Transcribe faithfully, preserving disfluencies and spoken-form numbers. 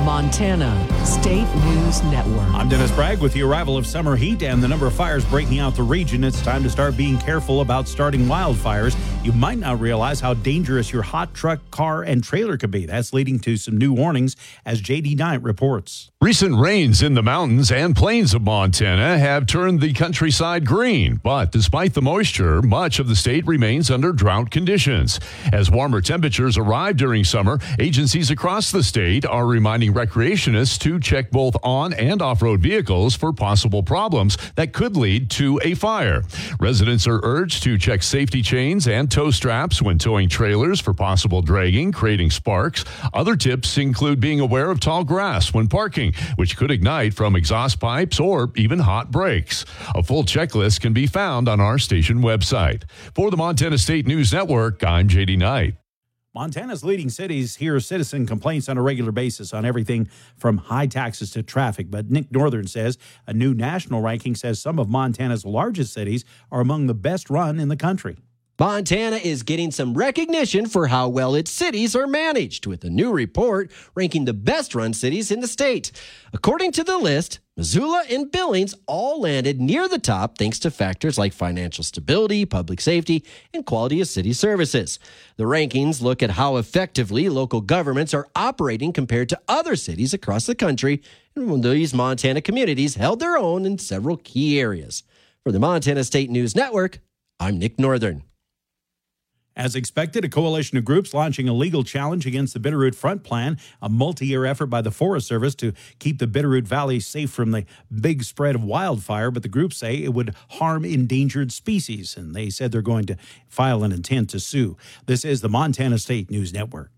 Montana State News Network. I'm Dennis Bragg. With the arrival of summer heat and the number of fires breaking out the region, it's time to start being careful about starting wildfires. You might not realize how dangerous your hot truck, car, and trailer could be. That's leading to some new warnings, as J D Knight reports. Recent rains in the mountains and plains of Montana have turned the countryside green, but despite the moisture, much of the state remains under drought conditions. As warmer temperatures arrive during summer, agencies across the state are reminding recreationists to check both on and off-road vehicles for possible problems that could lead to a fire. Residents are urged to check safety chains and tow straps when towing trailers for possible dragging, creating sparks. Other tips include being aware of tall grass when parking, which could ignite from exhaust pipes or even hot brakes. A full checklist can be found on our station website. For the Montana State News Network, I'm J D Knight. Montana's leading cities hear citizen complaints on a regular basis on everything from high taxes to traffic. But Nick Northern says a new national ranking says some of Montana's largest cities are among the best run in the country. Montana is getting some recognition for how well its cities are managed, with a new report ranking the best-run cities in the state. According to the list, Missoula and Billings all landed near the top thanks to factors like financial stability, public safety, and quality of city services. The rankings look at how effectively local governments are operating compared to other cities across the country, and these Montana communities held their own in several key areas. For the Montana State News Network, I'm Nick Northern. As expected, a coalition of groups launching a legal challenge against the Bitterroot Front Plan, a multi-year effort by the Forest Service to keep the Bitterroot Valley safe from the big spread of wildfire. But the groups say it would harm endangered species, and they said they're going to file an intent to sue. This is the Montana State News Network.